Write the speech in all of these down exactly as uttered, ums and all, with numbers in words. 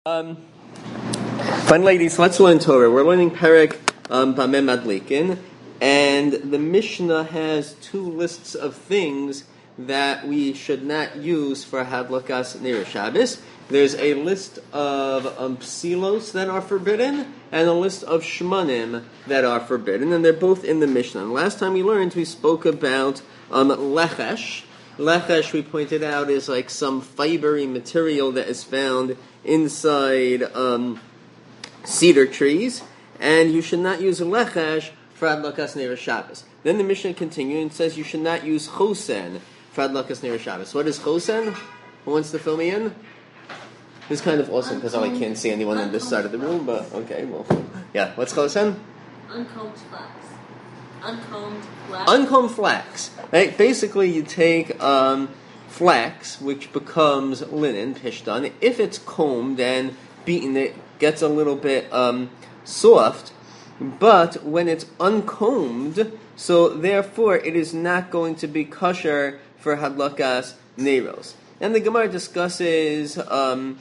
Um, fine ladies, let's learn Torah. We're learning Perek um, Bameh Madlikin, and the Mishnah has two lists of things that we should not use for Hadlakas Ner Shabbos. There's a list of um, psilos that are forbidden, and a list of shmanim that are forbidden, and they're both in the Mishnah. And last time we learned, we spoke about um, lechesh. Lechesh, we pointed out, is like some fibery material that is found inside um, cedar trees, and you should not use lechesh for Hadlakas Ner Shabbos. Then the Mishnah continues and says you should not use chosen for Hadlakas Ner Shabbos. What is chosen? Who wants to fill me in? This is kind of awesome because I can't see anyone on this side of the room, but okay, well, yeah. What's chosen? Uncombed flax. Uncombed flax. Uncombed flax. Right? Basically, you take um, flax, which becomes linen, pishtan. If it's combed and beaten, it gets a little bit um, soft. But when it's uncombed, so therefore it is not going to be kosher for hadlakas neros. And the Gemara discusses um,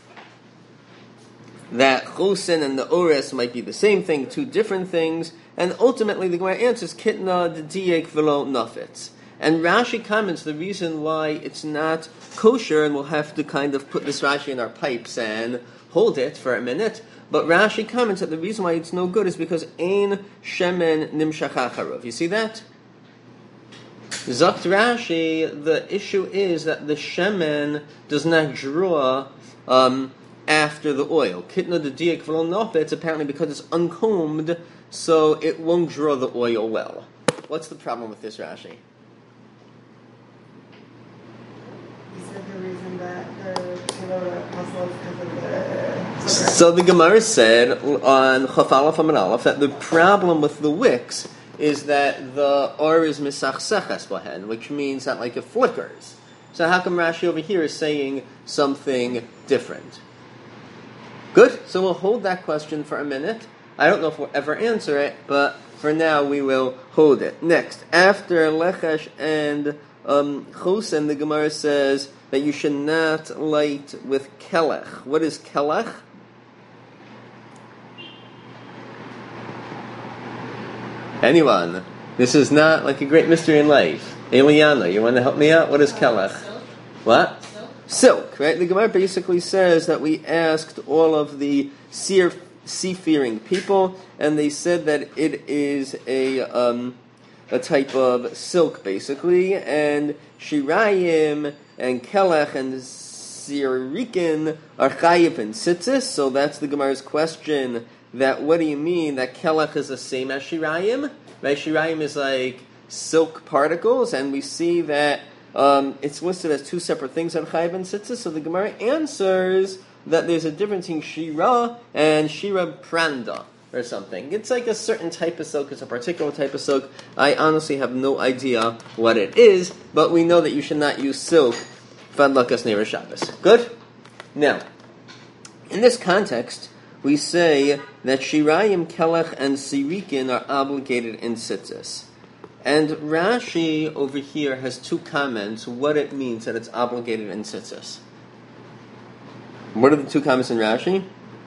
that chosen and the ores might be the same thing, two different things. And ultimately, the Gemara answers, Kitna d'diek v'lo nafetz. And Rashi comments the reason why it's not kosher, and we'll have to kind of put this Rashi in our pipes and hold it for a minute. But Rashi comments that the reason why it's no good is because ein shemen nimshach acharov. You see that? Zakt Rashi, the issue is that the shemen does not draw um, after the oil. Kitna d'diek v'lo nafetz, apparently because it's uncombed, so it won't draw the oil well. What's the problem with this, Rashi? You said the reason that the muscle is because of the... So the Gemara said on Chaf Aleph Amud Aleph that the problem with the wicks is that the or is misachseches bahen, which means that like it flickers. So how come Rashi over here is saying something different? Good. So we'll hold that question for a minute. I don't know if we'll ever answer it, but for now we will hold it. Next, after lechesh and um, chosen, the Gemara says that you should not light with kelech. What is kelech? Anyone? This is not like a great mystery in life. Eliana, you want to help me out? What is kelech? Silk. What? Silk. Silk, right? The Gemara basically says that we asked all of the seer sea-fearing people, and they said that it is a um, a type of silk, basically, and shirayim and kelech and sirikin are chayiv and tzitzis. So that's the Gemara's question. That what do you mean that kelech is the same as shirayim? Right, shirayim is like silk particles, and we see that um, it's listed as two separate things on chayiv and tzitzis. So the Gemara answers that there's a difference in shira and shira pranda or something. It's like a certain type of silk, it's a particular type of silk. I honestly have no idea what it is, but we know that you should not use silk for Hadlakas Ner Shabbos. Good? Now, in this context, we say that shirayim, kelech, and sirikin are obligated in tzitzis. And Rashi over here has two comments what it means that it's obligated in tzitzis. What are the two comments in Rashi?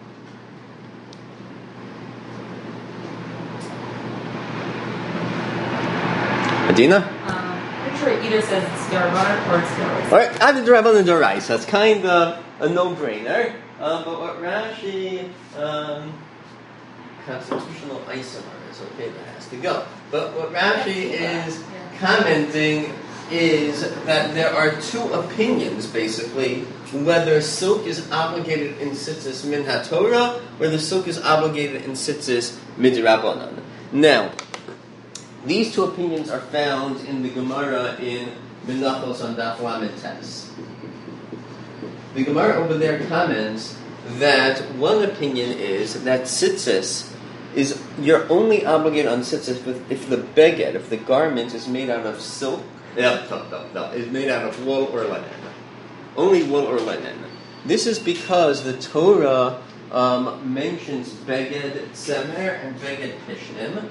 Adina? Um, pretty sure it either says it's Darabana or it's Dorais. Alright, either Darabana or Dorais. That's kind of a no-brainer. Um, but what Rashi, um, constitutional isomer is okay, that has to go. But what Rashi is commenting is that there are two opinions, basically, whether silk is obligated in tzitzis min haTorah or the silk is obligated in tzitzis midrabanan. Now, these two opinions are found in the Gemara in Menachos on Daf Lamed Tes. The Gemara over there comments that one opinion is that tzitzis is you're only obligated on tzitzis if, if the beged, if the garment is made out of silk. No, no, no, no. It's made out of wool or linen. Only wool or linen. This is because the Torah um, mentions beged tzemer and beged pishnim.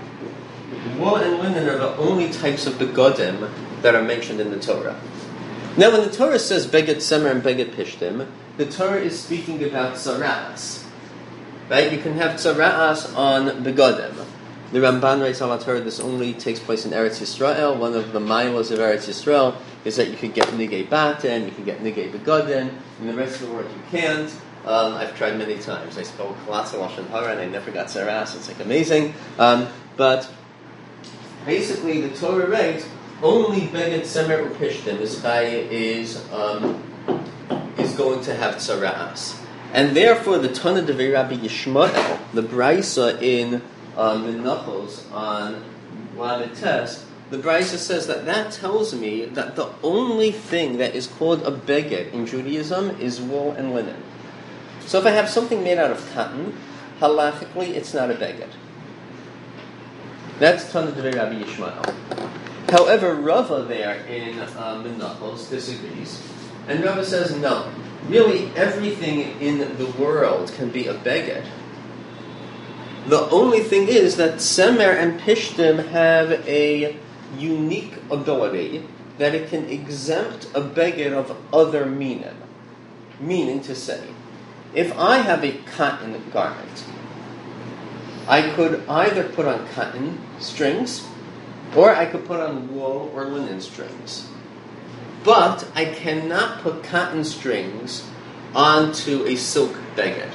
Wool and linen are the only types of begodim that are mentioned in the Torah. Now, when the Torah says Beged Semer and Beged Pishtim, the Torah is speaking about tzara'as. Right? You can have tzara'as on begodim. The Ramban writes on Torah this only takes place in Eretz Yisrael. One of the milos of Eretz Yisrael is that you can get nigei baten, you can get nigei begodim. In the rest of the world, you can't. Um, I've tried many times. I spoke lots of Lashon Hara and I never got tzara'as. It's like amazing. Um, but basically, the Torah writes only Beged Semer Upishtim is is um, is going to have tzara'as, and therefore the Tana Devei Rabbi Yishmael, the Brisa in um, the Knuckles on Lamed Tes, the Brisa says that that tells me that the only thing that is called a beged in Judaism is wool and linen. So if I have something made out of cotton, halachically it's not a beged. That's Tana Devei Rabbi Yishmael. However, Rava there in um, the Knuckles disagrees, and Rava says no. Really, everything in the world can be a beged. The only thing is that Semer and Pishtim have a unique ability that it can exempt a beged of other meaning. Meaning to say, if I have a cotton garment, I could either put on cotton strings, or I could put on wool or linen strings. But I cannot put cotton strings onto a silk beged.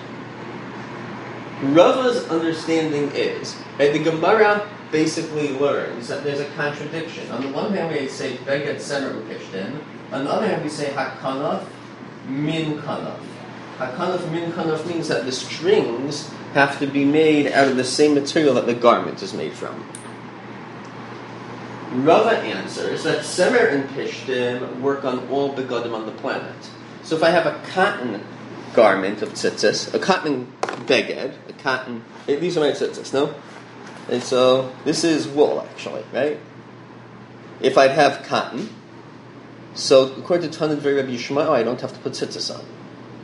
Rava's understanding is, right, the Gemara basically learns that there's a contradiction. On the one hand, we say beged semer upishtim. On the other hand, we say hakanaf min kanaf. Hakanaf min kanaf means that the strings have to be made out of the same material that the garment is made from. Rava answers that Semer and Pishtim work on all begodim on the planet. So if I have a cotton garment of tzitzis, a cotton beged, a cotton, hey, these are my tzitzis, no? And so this is wool, actually, right? If I'd have cotton, so according to Tana Devei Rabbi Yishmael, I don't have to put tzitzis on.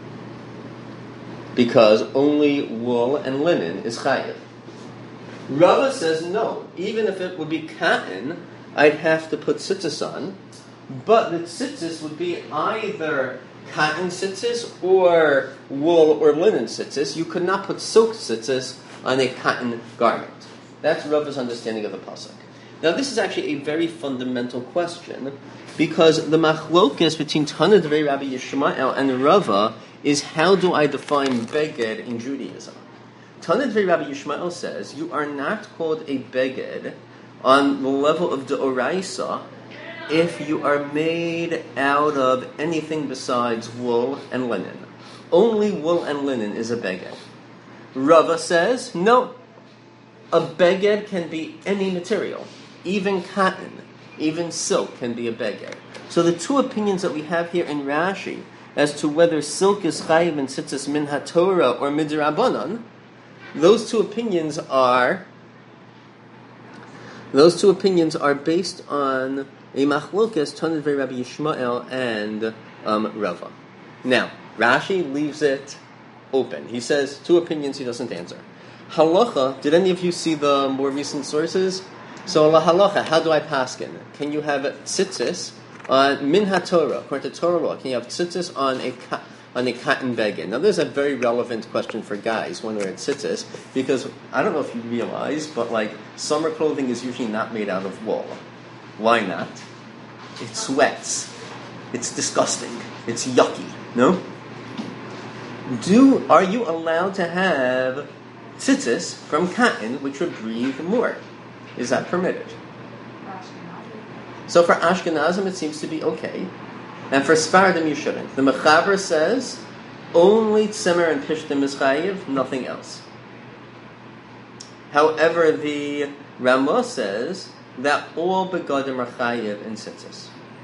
Because only wool and linen is chayiv. Rava says no. Even if it would be cotton, I'd have to put tzitzis on, but the tzitzis would be either cotton tzitzis or wool or linen tzitzis. You could not put silk tzitzis on a cotton garment. That's Rava's understanding of the pasuk. Now, this is actually a very fundamental question, because the machlokes between Tana Devei Rabbi Yishmael and Rava is how do I define beged in Judaism? Tana Devei Rabbi Yishmael says you are not called a beged on the level of deoraisa if you are made out of anything besides wool and linen. Only wool and linen is a beged. Rava says, no, a beged can be any material. Even cotton, even silk can be a beged. So the two opinions that we have here in Rashi as to whether silk is chayiv and tzitzis min haTorah or midrabanan, those two opinions are those two opinions are based on a machlokes Tana Devei Rabbi Yishmael and um, Rava. Now, Rashi leaves it open. He says two opinions he doesn't answer. Halacha, did any of you see the more recent sources? So, la halacha, how do I paskin? Can you have tzitzis on min haTorah, according to Torah law? Can you have tzitzis on a on a cotton beged? Now, there's a very relevant question for guys when we're at tzitzis, because I don't know if you realize, but like summer clothing is usually not made out of wool. Why not? It sweats. It's disgusting. It's yucky. No? Do are you allowed to have tzitzis from cotton, which would breathe more? Is that permitted? So for Ashkenazim, it seems to be okay. And for Sfaradim, you shouldn't. The Mechaber says, only Tzemer and Pishtim is chayiv, nothing else. However, the Ramah says that all begodim are chayiv in tzitzis.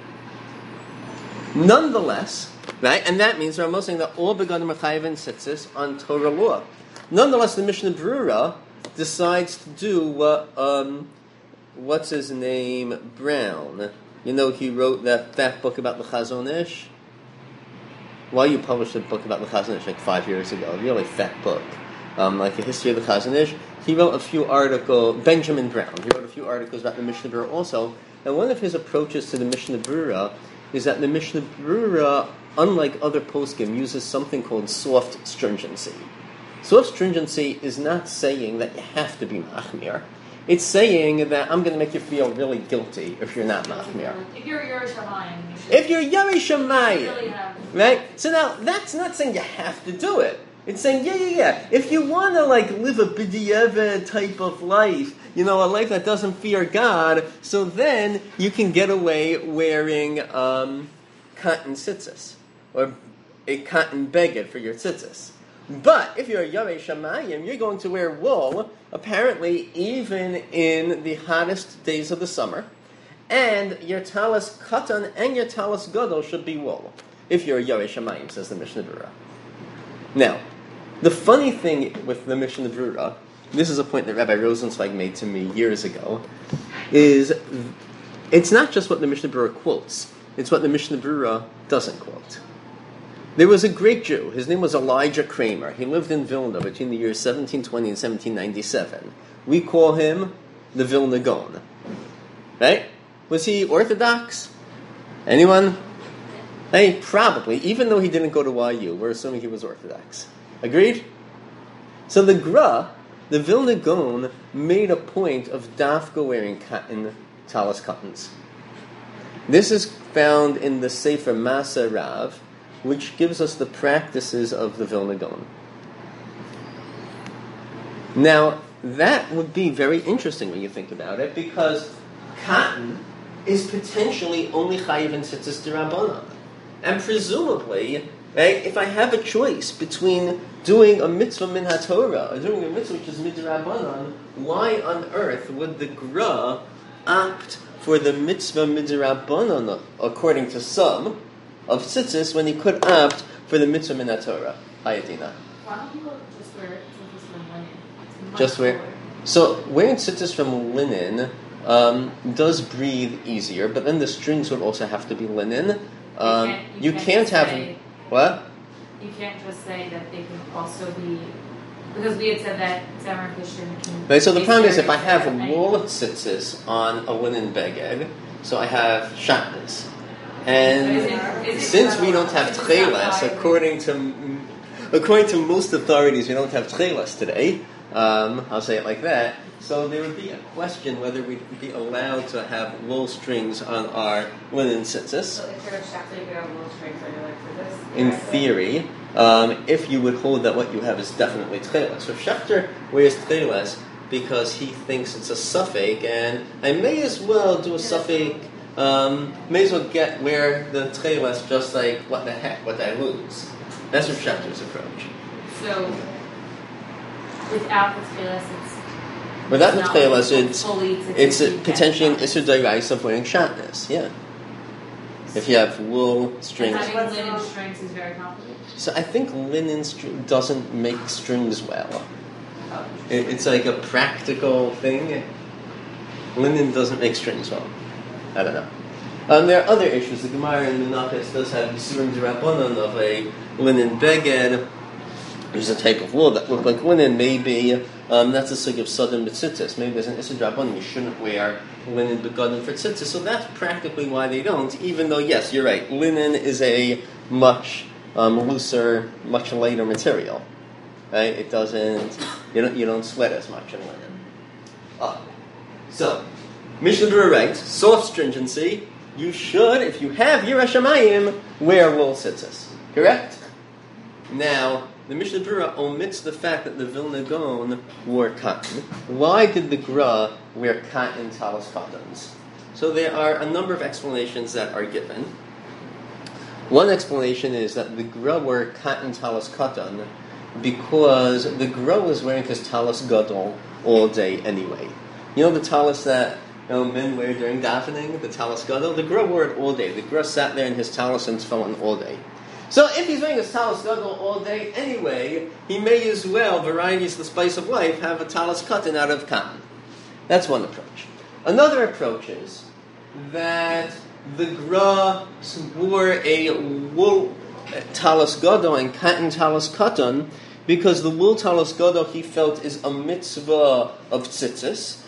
Nonetheless, right, and that means Ramah saying that all begodim are chayiv in tzitzis on Torah law. Nonetheless, the Mishnah Brura decides to do what, um, what's his name, Brown. You know, he wrote that fat book about the Chazon Ish. Well, you published a book about the Chazon Ish like five years ago, a really fat book, um, like a history of the Chazon Ish. He wrote a few articles, Benjamin Brown, he wrote a few articles about the Mishnah Brura also, and one of his approaches to the Mishnah Brura is that the Mishnah Berurah, unlike other poskim, uses something called soft stringency. Soft stringency is not saying that you have to be machmir. It's saying that I'm going to make you feel really guilty if you're not machmir. If you're Yerei Shamayim, you should. If you're Yerei Shamayim, really have. right? So now that's not saying you have to do it. It's saying, yeah, yeah, yeah. If you want to like live a b'diavad type of life, you know, a life that doesn't fear God, so then you can get away wearing um, cotton tzitzis or a cotton beged for your tzitzis. But if you're a Yerei Shamayim, you're going to wear wool, apparently even in the hottest days of the summer, and your talis katan and your talis gadol should be wool. If you're a Yerei Shamayim, says the Mishnah Berurah. Now, the funny thing with the Mishnah Berurah, this is a point that Rabbi Rosenzweig made to me years ago, is it's not just what the Mishnah Berurah quotes, it's what the Mishnah Berurah doesn't quote. There was a great Jew. His name was Elijah Kramer. He lived in Vilna between the years seventeen twenty and seventeen ninety-seven. We call him the Vilna Gaon. Right? Was he Orthodox? Anyone? Hey, probably. Even though he didn't go to Y U, we're assuming he was Orthodox. Agreed? So the Gra, the Vilna Gaon, made a point of dafka wearing cotton, talis cottons. This is found in the Sefer Masa Rav, which gives us the practices of the Vilna Gaon. Now, that would be very interesting when you think about it, because cotton is potentially only chayiv in tzitzis d'Rabbanan. And presumably, right, if I have a choice between doing a mitzvah min haTorah or doing a mitzvah which is midrabanan, why on earth would the Gra opt for the mitzvah midrabanan, according to some, of tzitzis, when he could opt for the mitzvah min haTorah? Hayadina. Why don't people just wear tzitzis from linen? It's much Just wear. cooler. So wearing tzitzis from linen um, does breathe easier, but then the strings would also have to be linen. Um, you can't, you can't can't just have say, what? You can't just say that they can also be, because we had said that Tzemar Christian can. Right, so the be problem is if I stereotyped, have right? wool tzitzis on a linen beged, so I have shatnez. And Is it- is it since we don't have is it tchelas, not according to according to most authorities, we don't have tchelas today. Um, I'll say it like that. So there would be a question whether we'd be allowed to have wool strings on our linen tzitzis. So if you're a shafter, you could have little strings on your leg for this. In Yeah. theory, um, if you would hold that what you have is definitely tchelas. So Schechter wears tchelas because he thinks it's a suffix, and I may as well do a suffix, um, may as well get wear the tchelas just like, what the heck, what I lose. That's what Schechter's approach. So without the tchelas, it's Without the not tchelas, like it's, fully tzitzit, it's a, you can't potentially an have- issur d'oraisa of wearing shatnez, yeah. If you have wool strings. And having linen strings is very complicated. So I think linen str- doesn't make strings well. Oh, It, it's like a practical thing. Linen doesn't make strings well. I don't know. Um, there are other issues. The Gemara in Menachos does have Yisurim D'Rabbanan of a linen beged, which is a type of wool that looked like linen. Maybe um, that's a sug of sudden b'tzitzis. Maybe there's an Issur D'Rabbanan. You shouldn't wear linen begadim for tzitzis. So that's practically why they don't. Even though, yes, you're right. Linen is a much um, looser, much lighter material. Right? It doesn't. You don't. You don't sweat as much in linen. Oh. So, Mishnah Berurah writes, soft stringency. You should, if you have Yerei Shamayim, wear wool tzitzis. Correct? Now, the Mishnah Berurah omits the fact that the Vilna Gaon wore cotton. Why did the Gra wear cotton talis cottons? So there are a number of explanations that are given. One explanation is that the Gra wore cotton talis cotton because the Gra was wearing his talis gadol all day anyway. You know the talis that you know, men wear during davening, the talis gadol? The Gra wore it all day. The Gra sat there in his talis and tefillin all day. So if he's wearing his talis gadol all day anyway, he may as well, variety is the spice of life, have a talis cotton out of cotton. That's one approach. Another approach is that the Gra wore a wool talis gadol and cotton talis cotton because the wool talis gadol he felt is a mitzvah of tzitzis,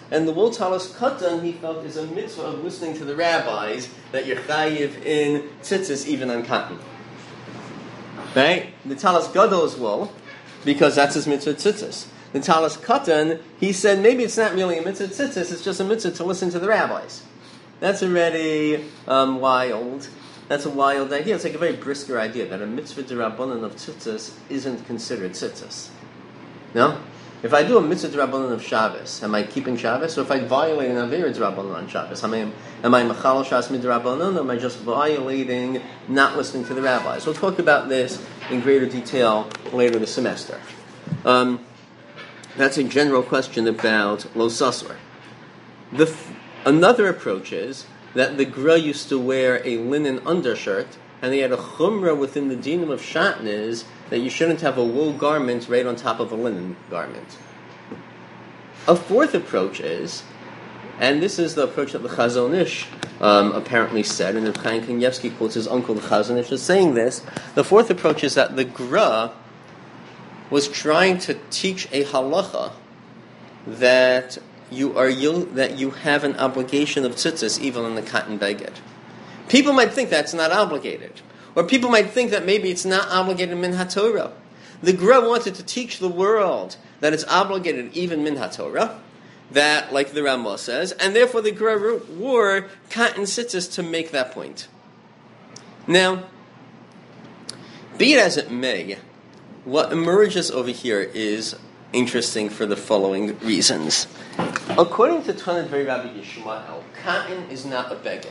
And the wool talis katan, he felt, is a mitzvah of listening to the rabbis that you're chayiv in tzitzis even on cotton. Right? The talis gadol is wool, because that's his mitzvah tzitzis. The talis katan, he said maybe it's not really a mitzvah tzitzis, it's just a mitzvah to listen to the rabbis. That's already um, wild. That's a wild idea. It's like a very brisker idea that a mitzvah d'Rabbanan of tzitzis isn't considered tzitzis. No? If I do a mitzvah d'Rabbanan of Shabbos, am I keeping Shabbos? Or if I violate an avera d'Rabbanan on Shabbos, am I am I machal shas midrabbanan, or am I just violating, not listening to the rabbis? We'll talk about this in greater detail later this semester. Um, that's a general question about lo sasor. The f- another approach is that the Gra used to wear a linen undershirt, and he had a chumrah within the dinim of shatnez that you shouldn't have a wool garment right on top of a linen garment. A fourth approach is, and this is the approach that the Chazon Ish um, apparently said, and if Chaim Kanievsky quotes his uncle, the Chazon Ish, as saying this, the fourth approach is that the Gra was trying to teach a halacha that you are that you have an obligation of tzitzis even on the cotton beged. People might think that's not obligated, or people might think that maybe it's not obligated min haTorah. The Gra wanted to teach the world that it's obligated even min haTorah, that, like the Ramah says, and therefore the Gra wore cotton tzitzis to make that point. Now, be it as it may, what emerges over here is interesting for the following reasons. According to Tanit Vei Rabbi Yishmael, cotton is not a beged.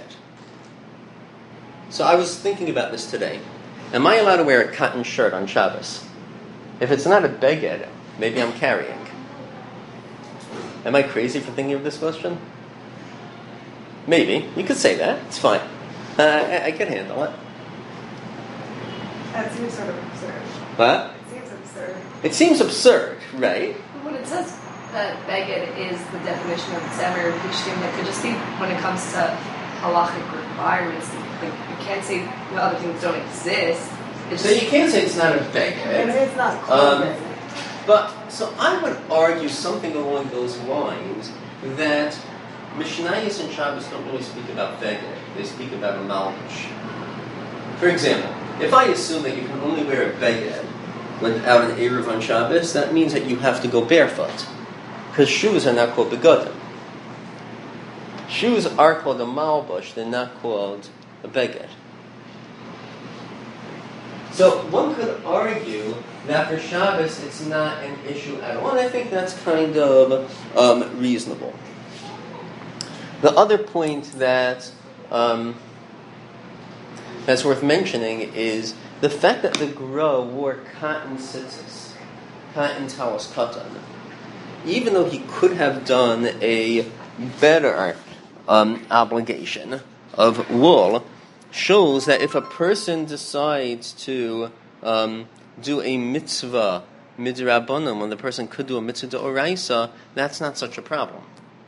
So I was thinking about this today. Am I allowed to wear a cotton shirt on Shabbos? If it's not a beged, maybe I'm carrying. Am I crazy for thinking of this question? Maybe. You could say that. It's fine. Uh, I, I can handle it. That seems sort of absurd. What? It seems absurd. It seems absurd, right? When it says that beged is the definition of tzemer pishtim, that could just be when it comes to halachic requirements. Like you can't say the other things don't exist. It's So you can't say it's not a beged. And it's not Um, clothing. But, so I would argue something along those lines, that Mishnayos and Shabbos don't really speak about beged. They speak about a malbish. For example, if I assume that you can only wear a beged without an Eruv on Shabbos, that means that you have to go barefoot. Because shoes are not called begadim. Shoes are called a malbush, they're not called a beged. So one could argue that for Shabbos it's not an issue at all, and I think that's kind of um, reasonable. The other point that um, that's worth mentioning is the fact that the Gra wore cotton tzitzis, cotton talis katan, even though he could have done a better um, obligation of wool, shows that if a person decides to um, do a mitzvah midrabanan, when the person could do a mitzvah d'oraisa, that's not such a problem.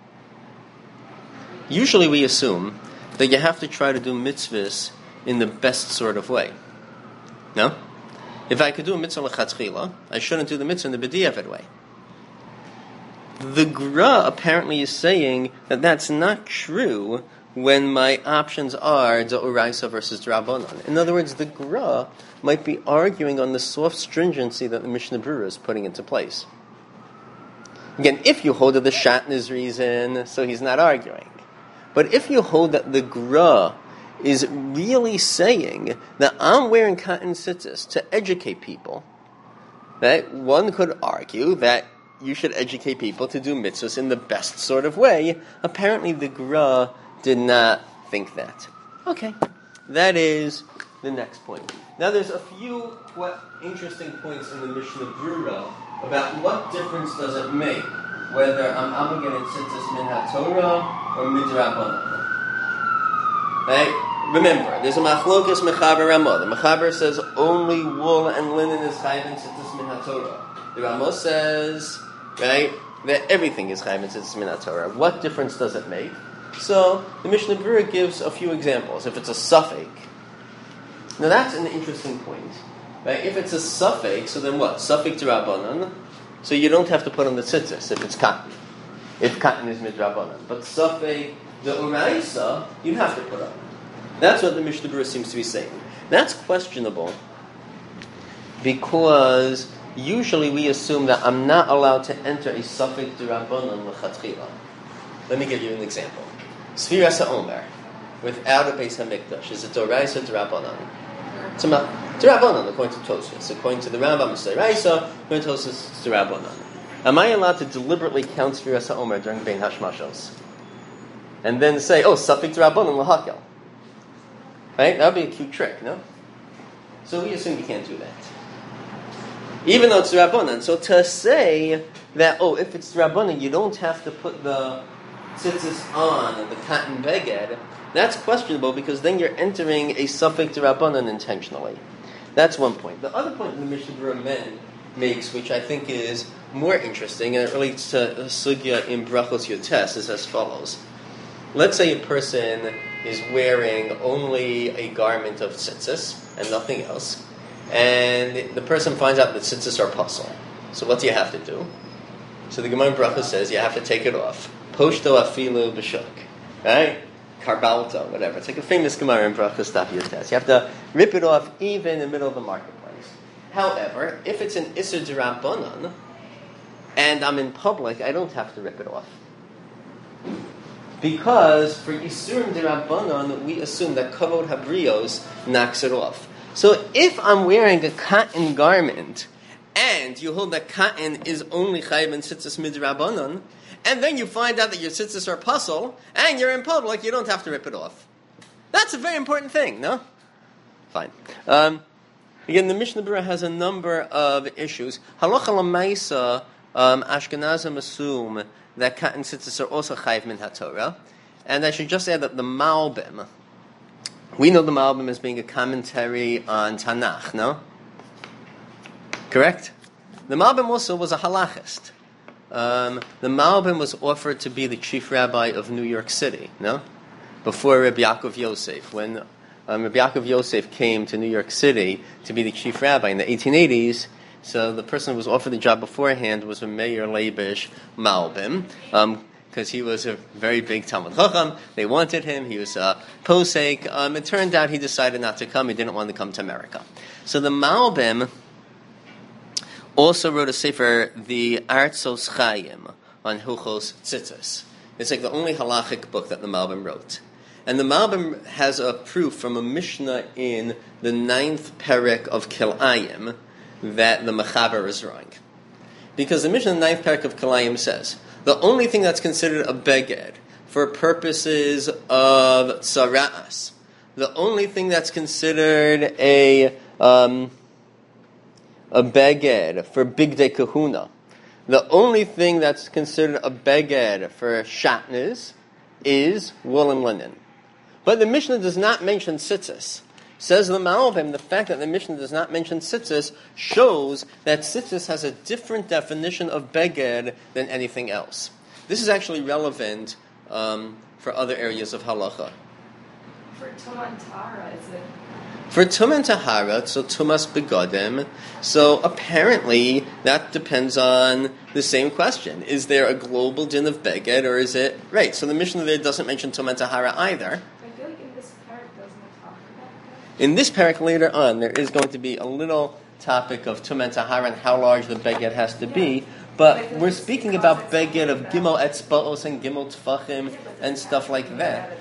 Usually we assume that you have to try to do mitzvahs in the best sort of way. No? If I could do a mitzvah l'chatchila, I shouldn't do the mitzvah in the b'diavad way. The Gra apparently is saying that that's not true when my options are d'oraisa versus d'rabbanan. In other words, the Gra might be arguing on the soft stringency that the Mishnah Berurah is putting into place. Again, if you hold that the Shatner's reason, so he's not arguing. But if you hold that the Gra is really saying that I'm wearing cotton tzitzis to educate people, that one could argue that you should educate people to do mitzvahs in the best sort of way. Apparently the Gra did not think that. Okay, that is the next point. Now there's a few what interesting points in the Mishnah Berurah about what difference does it make whether I'm obligated tzitzis min haTorah or midrabanan. Right? Remember, there's a machlokas mechaber Ramah. The mechaber says only wool and linen is chayv in tzitzis min haTorah. The Ramah says, right, that everything is chayv in tzitzis min haTorah. What difference does it make? So the Mishnah Berurah gives a few examples. If it's a suffix, now that's an interesting point. Right? If it's a suffix, so then what? Suffix d'Rabbanan. So you don't have to put on the tzitzis if it's cotton. if cotton is midrabanan. But safek the uraisa, you'd have to put up. That's what the Mishnah Berurah seems to be saying. That's questionable because usually we assume that I'm not allowed to enter a safek d'Rabbanan l'chatchila. Let me give you an example. Sfiras HaOmer, without a Beis HaMikdash, is a Doraisa d'Rabbanan. It's a d'Rabbanan, according to Tosfos. According to the Rambam, it's Doraisa, according to Tosfos, it's d'Rabbanan. Am I allowed to deliberately count Sfiras HaOmer during Bein Hashmashos? And then say, oh, safek d'Rabbanan l'hakel. Right? That would be a cute trick, no? So we assume you can't do that. Even though it's Rabbanan. So to say that, oh, if it's Rabbanan, you don't have to put the tzitzis on and the cotton beged, that's questionable because then you're entering a safek d'Rabbanan intentionally. That's one point. The other point the Mishnah Berurah makes, which I think is more interesting, and it relates to a sugya in Brachos Yotes, is as follows. Let's say a person is wearing only a garment of tzitzis and nothing else, and the person finds out that tzitzis are puzzle. So what do you have to do? So the Gemara in Bracha says you have to take it off. Poshto afilu b'shuk. Right? Karbalto, whatever. It's like a famous Gemara in Bracha Staf Yotes. You have to rip it off even in the middle of the marketplace. However, if it's an Isser d'Rabbanan, and I'm in public, I don't have to rip it off. Because for Yisurim d'Rabbanan, we assume that Kavod Habrios knocks it off. So if I'm wearing a cotton garment, and you hold that cotton is only Chayiv and Tzitzis midrabbanan, and then you find out that your Tzitzis are puzzle, and you're in public, you don't have to rip it off. That's a very important thing, no? Fine. Um, again, the Mishnah Berurah has a number of issues. Halacha l'maisa, um, Ashkenazim assume that cotton tzitzis are also chayiv min haTorah. And I should just add that the Malbim, we know the Malbim as being a commentary on Tanakh, no? Correct? The Malbim also was a halachist. Um, the Malbim was offered to be the chief rabbi of New York City, no? Before Rabbi Yaakov Yosef. When um, Rabbi Yaakov Yosef came to New York City to be the chief rabbi in the eighteen eighties, so the person who was offered the job beforehand was a Meir Leibish Malbim, because um, he was a very big Talmud Chacham. They wanted him. He was a posek. Um, it turned out he decided not to come. He didn't want to come to America. So the Malbim also wrote a sefer, the Artzos Chaim, on Hilchos Tzitzis. It's like the only halachic book that the Malbim wrote. And the Malbim has a proof from a Mishnah in the ninth perek of Kilayim that the Mechaber is wrong. Because the Mishnah in the ninth perek of Kilayim says, the only thing that's considered a beged for purposes of tzara'as, the only thing that's considered a um, a beged for bigdei kahuna, the only thing that's considered a beged for shatnez is wool and linen. But the Mishnah does not mention tzitzis. Says the Malbim, the fact that the Mishnah does not mention tzitzis shows that tzitzis has a different definition of beged than anything else. This is actually relevant um, for other areas of halacha. For Tumah and Tahara, is it? For Tumah and Tahara, so Tumas begodim, so apparently that depends on the same question. Is there a global din of beged, or is it... Right, so the Mishnah there doesn't mention Tumah and Tahara either. In this parak later on, there is going to be a little topic of Tumah and Tahara and how large the beged has to be, but we're speaking about beged of gimel etzbaos and gimel tfachim and stuff like that.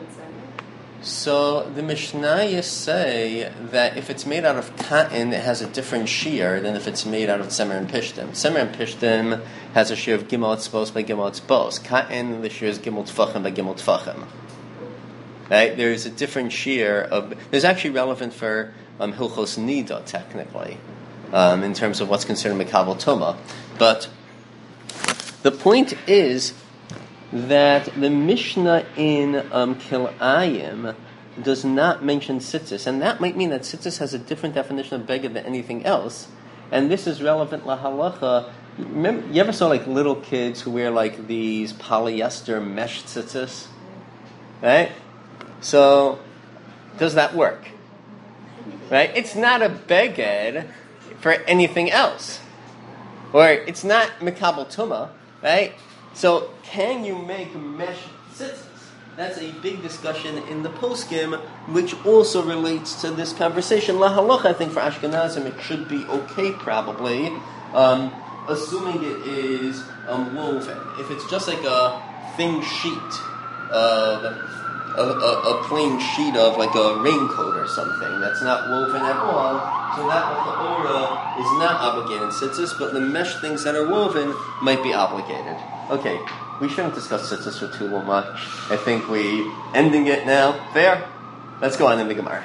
So the Mishnayos say that if it's made out of cotton, it has a different shear than if it's made out of tzemer and pishtim. Tzemer and pishtim has a shear of gimel etzbaos by gimel etzbaos. Cotton, the shear is gimel tfachim by gimel tfachim. Right? There's a different shear of... There's actually relevant for um, Hilchos Nida, technically, um, in terms of what's considered Mekabel Toma. But the point is that the Mishnah in um, Kilayim does not mention tzitzis, and that might mean that tzitzis has a different definition of beged than anything else, and this is relevant lahalacha. Remember, you ever saw like little kids who wear like these polyester mesh tzitzis? Right? So, does that work? Right? It's not a beged for anything else. Or it's not Mekabel Tumah, right? So, can you make mesh tzitzis? That's a big discussion in the poskim, which also relates to this conversation. La halacha, I think for Ashkenazim, it should be okay, probably, um, assuming it is um, woven. If it's just like a thin sheet of a, a, a plain sheet of like a raincoat or something that's not woven at all, so that l'cha'ora is not obligated in tzitzis, but the mesh things that are woven might be obligated. Okay. We shouldn't discuss tzitzis for too much. I think we ending it now. Fair? Let's go on in the Gemara.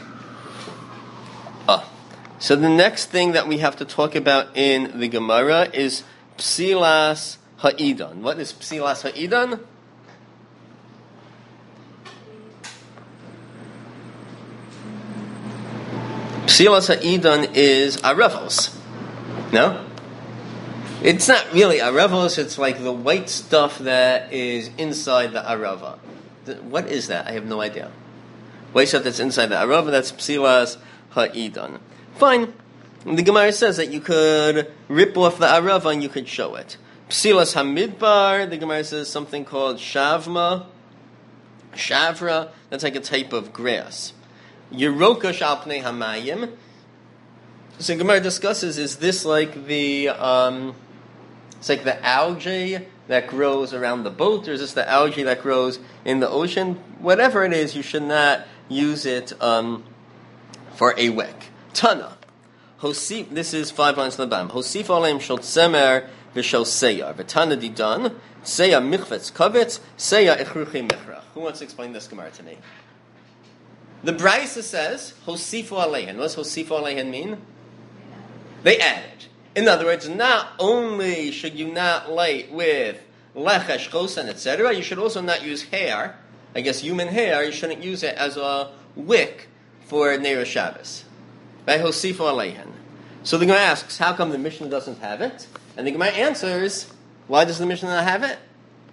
Uh, so the next thing that we have to talk about in the Gemara is Psilas Ha'idon. What is Psilas Ha'idon? Psilas Ha'idon is Arevos. No? It's not really arevos, it's like the white stuff that is inside the arava. What is that? I have no idea. White stuff that's inside the arava, that's psilas ha'idon. Fine. The Gemara says that you could rip off the arava and you could show it. Psilas hamidbar, the Gemara says something called shavma, shavra, that's like a type of grass. Yeroka shalpnei hamayim. So Gemara discusses, is this like the... Um, It's like the algae that grows around the boat, or is this the algae that grows in the ocean? Whatever it is, you should not use it um, for a wick. Tana. Hosif, this is five lines in the bottom. Hosif aleim shel tzemer v'shel seyar. V'tana didan. Seya michvetz kavetz. Seya ichruchi michrach. Who wants to explain this Gemara to me? The Brisa says, Hosifu aleihen. What does Hosifu aleihen mean? They added. In other words, not only should you not light with lechesh, chosan, et cetera, you should also not use hair. I guess human hair, you shouldn't use it as a wick for Neir Shabbos. By Hosifu aleihen. So the Gemara asks, how come the Mishnah doesn't have it? And the Gemara answers, why does the Mishnah not have it?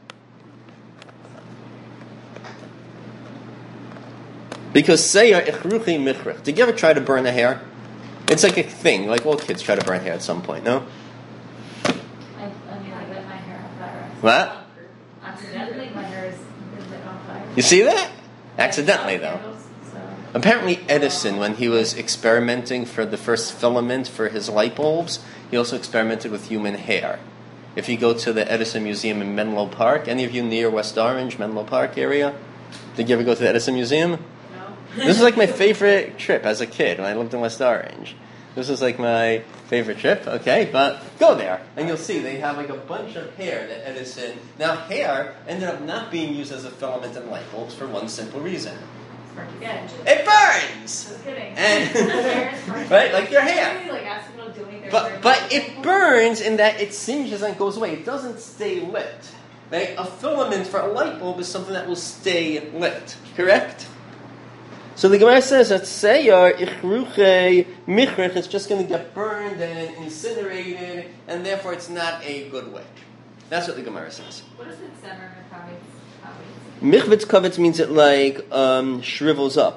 Because Seir ichruchi michrach. Did you ever try to burn a hair? It's like a thing, like all kids try to burn hair at some point, no? I, I mean, I lit my hair on fire. What? Accidentally, my hair is lit on fire. You see that? Accidentally, though. Candles, so. Apparently Edison, when he was experimenting for the first filament for his light bulbs, he also experimented with human hair. If you go to the Edison Museum in Menlo Park, any of you near West Orange, Menlo Park area, did you ever go to the Edison Museum? This was like my favorite trip as a kid when I lived in West Orange. This was like my favorite trip, okay? But go there, and you'll see they have like a bunch of hair that Edison... Now, hair ended up not being used as a filament in light bulbs for one simple reason. Yeah. It burns! Just kidding. And, right, like your hair. Like asking people doing their But, but it burns in that it singes and goes away. It doesn't stay lit. Right? A filament for a light bulb is something that will stay lit, correct? So the Gemara says that Seyar ichruche michrech is just going to get burned and incinerated, and therefore it's not a good wick. That's what the Gemara says. What is it, Semer Mekavitz? Michvetz kavetz means it like um, shrivels up.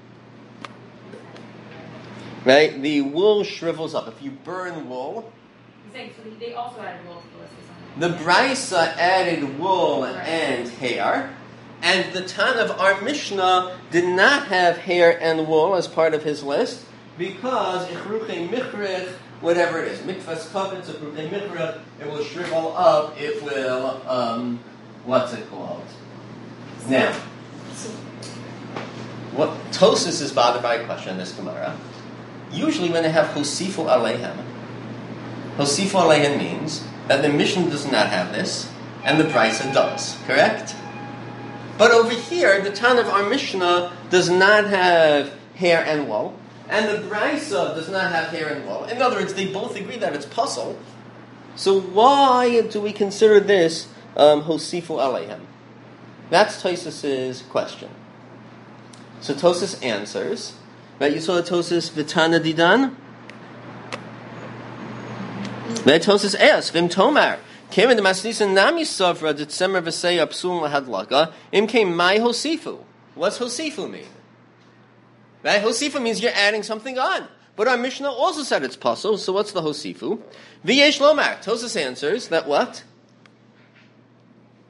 Right? The wool shrivels up. If you burn wool, He's saying so they also added wool to the list or something. the Brisa added wool Right. and hair. And the Tan of our Mishnah did not have hair and wool as part of his list because ichruche michrech, whatever it is, mikvas kavetz, ichruche michrech, it will shrivel up. It will, um, what's it called? Now, what Tosas is bothered by a question in this Gemara. Usually, when they have hosifu aleihem, hosifu aleihem means that the Mishnah does not have this, and the Brisa does. Correct? But over here, the Tan of our Mishnah does not have hair and wool, and the Brisa does not have hair and wool. In other words, they both agree that it's puzzle. So why do we consider this um, Hosifu Aleihem? That's Tosas's question. So Tosas answers. Right, you saw the Tosas Vitana Didan? Right, Tosas asks, Vim Tomar. Came in the Masnisa Nami Savra Ditsemer V'Seya Psul Lahadlaga. Im came my Hosifu. What's Hosifu mean? Right? Hosifu means you're adding something on. But our Mishnah also said it's puzzle, so what's the Hosifu? V'yesh Lomar. Tosas answers that what?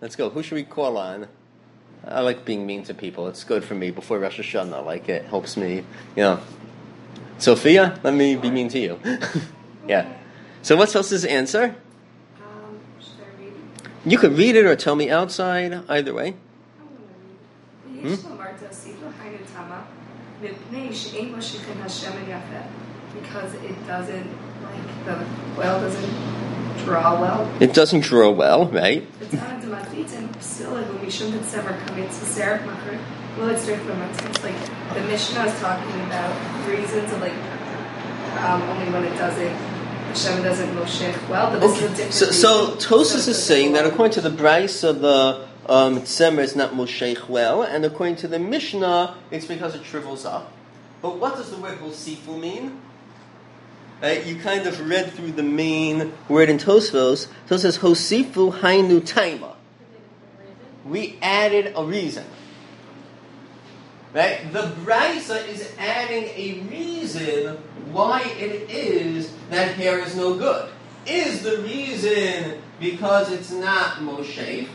let's go. Who should we call on? I like being mean to people. It's good for me before Rosh Hashanah. Like, it helps me, you know. Sophia, let me be mean to you. Yeah. So what's Tosa's answer? Um, should I read it? You could read it or tell me outside. Either way. יש לומר תוסיפו היינו תמה, מפני שאין מושכים השם יפה, because it doesn't, like, the well doesn't draw well. It doesn't draw well, right? The time to matfitin still when we shouldn't ever commit to serif makar. Well, it's different. It's like the Mishnah is talking about reasons of like um, only when it doesn't. Hashem doesn't moshech well, but this Okay. is a different. So, so reason. Tosas So is saying that according to the Brisa, the um, Tzemer is not Mosheich well, and according to the Mishnah, it's because it shrivels up. But what does the word Hosifu mean? Right? You kind of read through the main word in Tosfos. So it says Hosifu Hainu Taima. We added a reason. Right? The Brisa is adding a reason why it is that hair is no good. Is the reason because it's not Moshe?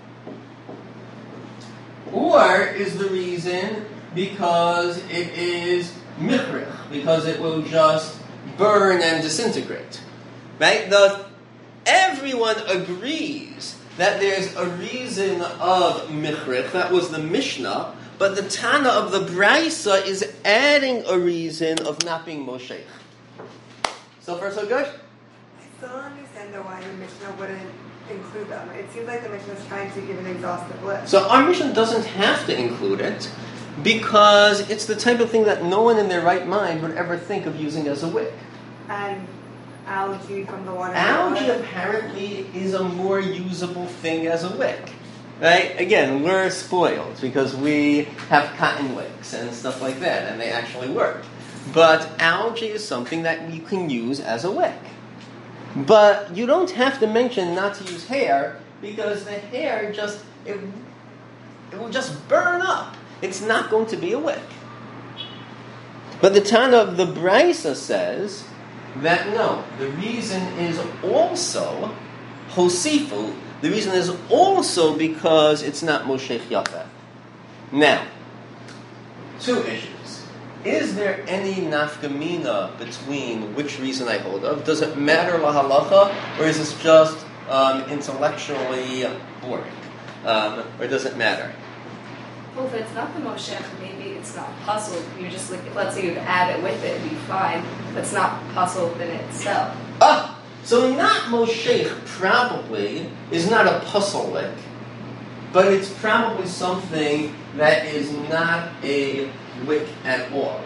Or is the reason because it is Michrich, because it will just burn and disintegrate? Right? The, everyone agrees that there's a reason of Michrich. That was the Mishnah. But the Tana of the Brisa is adding a reason of not being Moshe. So far, so good? I still don't understand though why the Mishnah wouldn't include them. It seems like the Mishnah is trying to give an exhaustive list. So our Mishnah doesn't have to include it because it's the type of thing that no one in their right mind would ever think of using as a wick. And algae from the water. Algae apparently is a more usable thing as a wick. Right? Again, we're spoiled because we have cotton wicks and stuff like that, and they actually work. But algae is something that you can use as a wick. But you don't have to mention not to use hair because the hair just, it, it will just burn up. It's not going to be a wick. But the Tana of the Brisa says that no, the reason is also Hosifu. The reason is also because it's not Moshech Yafeh. Now, two issues. Is there any nafkamina between which reason I hold of? Does it matter la halacha, or is this just um, intellectually boring? Um, or does it matter? Well, if it's not the moshech, maybe it's not puzzled. You just like, let's say you'd add it with it, it'd be fine. But it's not puzzled in itself. Ah! So not Moshech probably is not a puzzle lick, but it's probably something that is not a wick at all.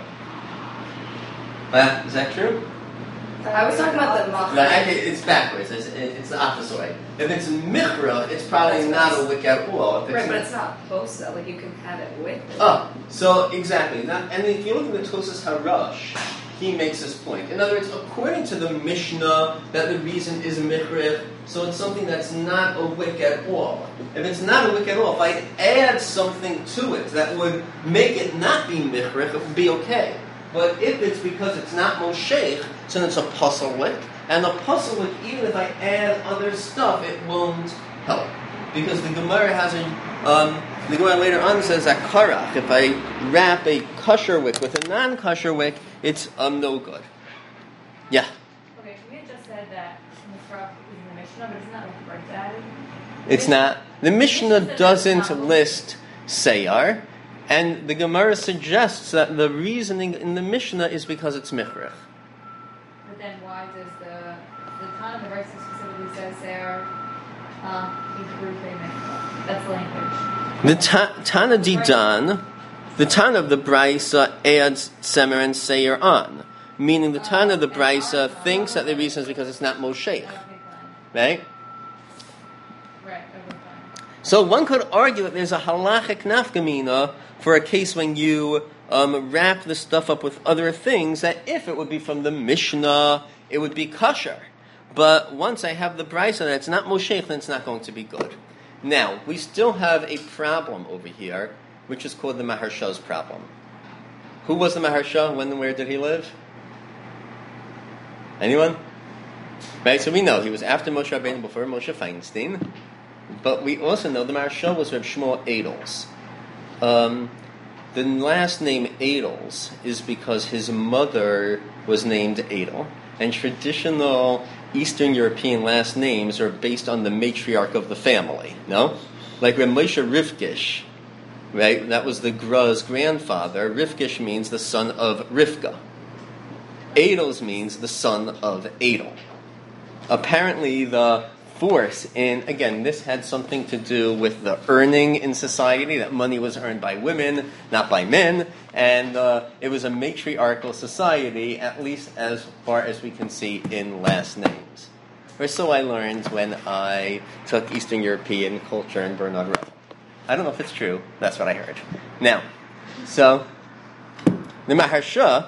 Uh, is that true? I was talking about the mach. No, actually, it's backwards. It's, it's the opposite way. If it's michra, it's probably not a wick at all. If it's Right, but it's not posa. Like you can have it with it. Oh, so exactly. That, and if you look at the Tosas Harash, he makes this point. In other words, according to the Mishnah, that the reason is michrich, so it's something that's not a wick at all. If it's not a wick at all, if I add something to it that would make it not be michrich, it would be okay. But if it's because it's not moshech, then it's a puzzle wick. And a puzzle wick, even if I add other stuff, it won't help. Because the Gemara has a... Um, the Gemara later on says that karach, if I wrap a kosher wick with a non-kosher wick, it's um, no good. Yeah? Okay, we had just said that Mishrach is in the Mishnah, but it's not like the Brisa added. It's not. The Mishnah doesn't list Seyar, and the Gemara suggests that the reasoning in the Mishnah is because it's Michrich. But then why does the the Tana of the Brisa specifically says there um that's the language. The ta- Tana Didan, the Tana of the Brisa adds Semer and Seir on, meaning the Tana of the Brisa thinks that the reason is because it's not Moshe, Okay, fine. right? Right, okay, fine. So one could argue that there's a halachic nafkamina for a case when you um, wrap the stuff up with other things, that if it would be from the Mishnah, it would be kosher. But once I have the Brisa that it's not Moshe, then it's not going to be good. Now, we still have a problem over here, which is called the Maharsha's problem. Who was the Maharsha? When and where did he live? Anyone? Right, so we know he was after Moshe Rabbeinu, before Moshe Feinstein. but we also know the Maharsha was Reb Shmuel Adels. Um, the last name Adels is because his mother was named Adel, and traditional Eastern European last names are based on the matriarch of the family, no? Like Reb Moshe Rivkish, right? That was the Gra's grandfather. Rivkish means the son of Rivka. Adels means the son of Adel. Apparently the force in, again, this had something to do with the earning in society, that money was earned by women, not by men, and uh, it was a matriarchal society, at least as far as we can see in last names. Or so I learned when I took Eastern European culture in Bernard Revel. I don't know if it's true, that's what I heard. Now, so, the Maharsha,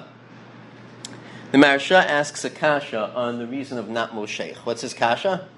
the Maharsha asks a kasha on the reason of not Mosheich. What's his kasha?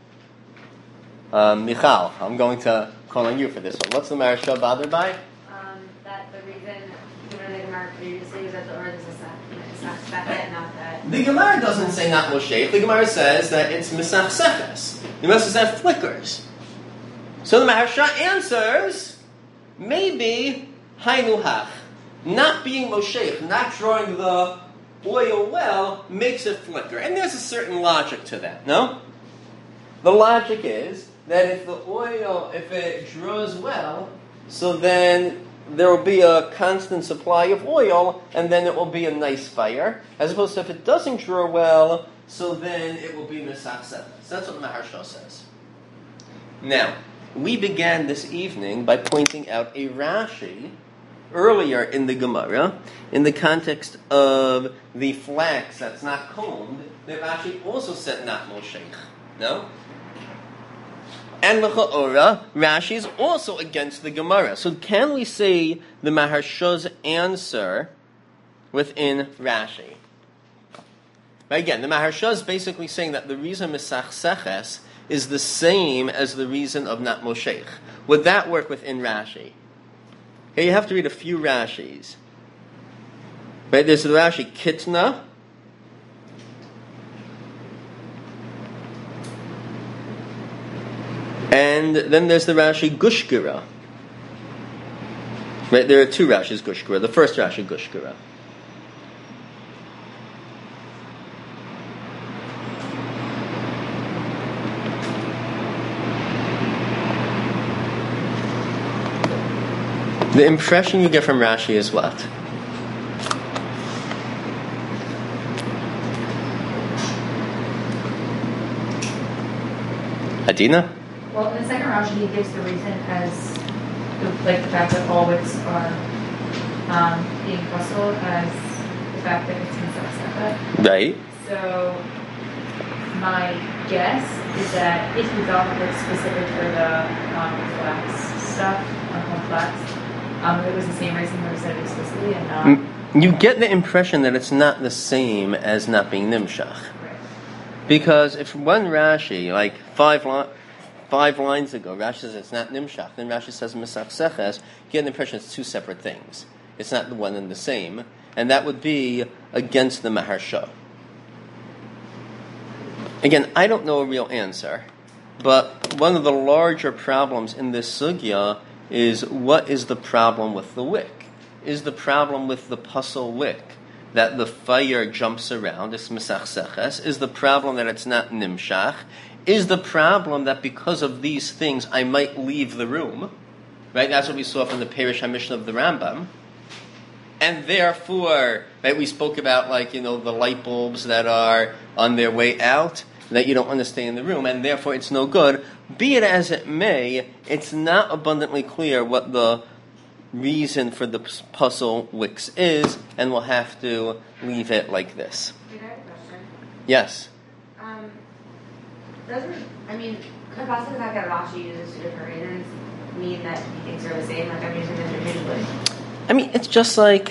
Um, Michal, I'm going to call on you for this one. What's the Maharsha bothered by? Um, that the reason given in the Gemara previously is that the Ur is a Sach, it's not Sechet, not that. The Gemara doesn't say not Mosheich. The Gemara says that it's Misach Seches. You must have flickers. So the Maharsha answers, maybe Hainu Hach. Not being Mosheich, not drawing the oil well, makes it flicker. And there's a certain logic to that, no? The logic is that if the oil, if it draws well, so then there will be a constant supply of oil, and then it will be a nice fire, as opposed to if it doesn't draw well, so then it will be Misach Seches. That's what Maharsha says. Now, we began this evening by pointing out a Rashi earlier in the Gemara, in the context of the flax that's not combed, that Rashi also said not Mosheich. No? And l'cha'ora, Rashi is also against the Gemara. So can we say the Maharsha's answer within Rashi? But again, the Maharsha is basically saying that the reason Misach Seches is the same as the reason of not Mosheich. Would that work within Rashi? Okay, you have to read a few Rashis. Right, there's the Rashi Kitna. And then there's the Rashi Gushkira. Right, there are two Rashis Gushkira. The first Rashi Gushkira. The impression you get from Rashi is what? Adina? Well, in the second Rashi, he gives the reason as the, like the fact that all wicks are um, being puzzled as the fact that it's Misach Seches. Right. So my guess is that if we thought that it's specific for the um, flax stuff, on flax, um, it was the same reason that we said it explicitly and not. You get the impression that it's not the same as not being Nimshach. Right. Because if one Rashi, like five lines, Five lines ago, Rashi says it's not Nimshach. Then Rashi says Misach Seches. You get the impression it's two separate things. It's not the one and the same. And that would be against the Maharsha. Again, I don't know a real answer. But one of the larger problems in this sugya is what is the problem with the wick? Is the problem with the puzzle wick that the fire jumps around, it's Misach Seches? Is the problem that it's not Nimshach? Is the problem that because of these things I might leave the room? Right? That's what we saw from the Perish HaMishnah of the Rambam. And therefore, right, we spoke about like, you know, the light bulbs that are on their way out, that you don't want to stay in the room, and therefore it's no good. Be it as it may, it's not abundantly clear what the reason for the puzzle wicks is, and we'll have to leave it like this. Wait, I have a question. Yes? Um, doesn't, I mean, could possibly the fact that Rashi uses two different reasons mean that he thinks they're the same, like I'm using them interchangeably? I mean, it's just like...